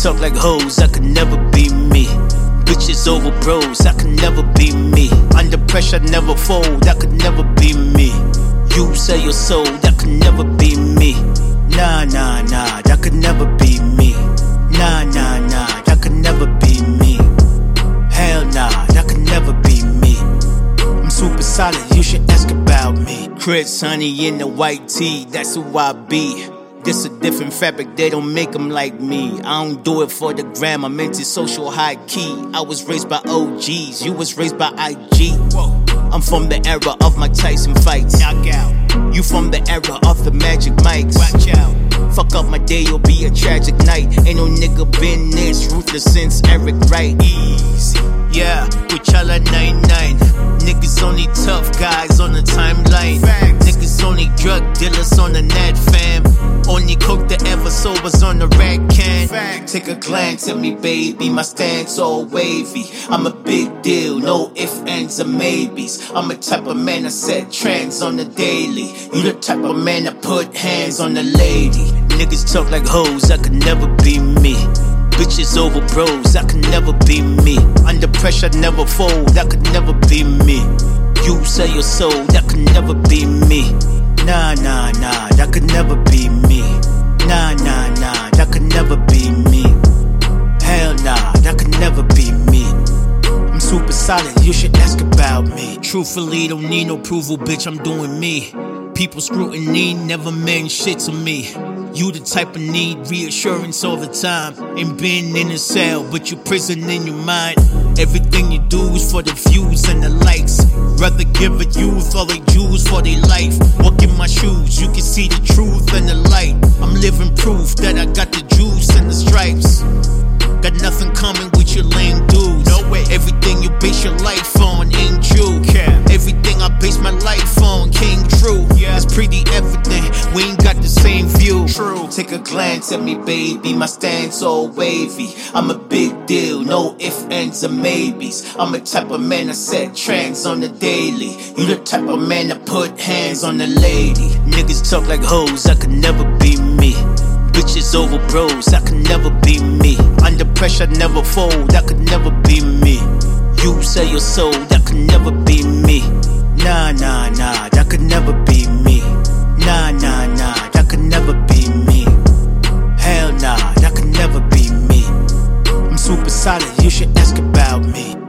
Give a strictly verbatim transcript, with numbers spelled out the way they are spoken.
talk like hoes, that could never be me. Bitches over bros, that could never be me. Under pressure, never fold, that could never be me. You sell your soul, that could never be me. Nah, nah, nah, that could never be me. Nah, nah, nah, that could never be me. Hell nah, that could never be me. I'm super solid, you should ask about me. Chris Honey in the white tee, that's who I be. This a different fabric, they don't make them like me. I don't do it for the gram, I'm anti-social high key. I was raised by O Gs, you was raised by I G. Whoa. I'm from the era of Mike Tyson fights. Knock out. You from the era of the Magic Mikes. Watch out. Fuck up my day, it'll be a tragic night. Ain't no nigga been this ruthless since Eric Wright. Easy. Yeah, with y'all at ninety-nine. Niggas only tough guys on the timeline. Facts. Niggas only drug dealers on the net, fam. Only coke that ever sobers on the rack can. Facts. Take a glance at me, baby, my stance all wavy. I'm a big deal, no ifs, ands, or maybes. I'm a type of man that set trends on the daily. You the type of man that put hands on the lady. Niggas talk like hoes, that could never be me. Bitches over bros, that could never be me. Under pressure, never fold, that could never be me. You sell your soul, that could never be me. Nah, nah, nah, that could never be me. Nah, nah, nah, that could never be me. Hell nah, that could never be me. I'm super solid, you should ask about me. Truthfully, don't need no approval, bitch, I'm doing me. People scrutiny never meant shit to me. You the type of need reassurance all the time. Ain't been in a cell, but you prison in your mind. Everything you do is for the views and the likes. Rather give a youth all they Jews for their life. Walk in my shoes, you can see the truth and the light. I'm living proof that I got the juice and the stripes. Got nothing common with your lame dudes. No way. Everything you base your life on ain't true. Yeah. Everything I base my life on came true. Yeah. It's pretty evident we ain't got the same view. True. Take a glance at me, baby, my stance all wavy. I'm a big deal, no ifs, ands, or maybes. I'm a type of man that set trends on the daily. You the type of man that put hands on the lady. Niggas talk like hoes, that could never be me. Bitches over bros, that could never be me. Under pressure, never fold, that could never be me. You sell your soul, that could never be me. Nah, nah, nah, that could never be me. Nah, nah, nah, that could never be me. Hell nah, that could never be me. I'm super solid, you should ask about me.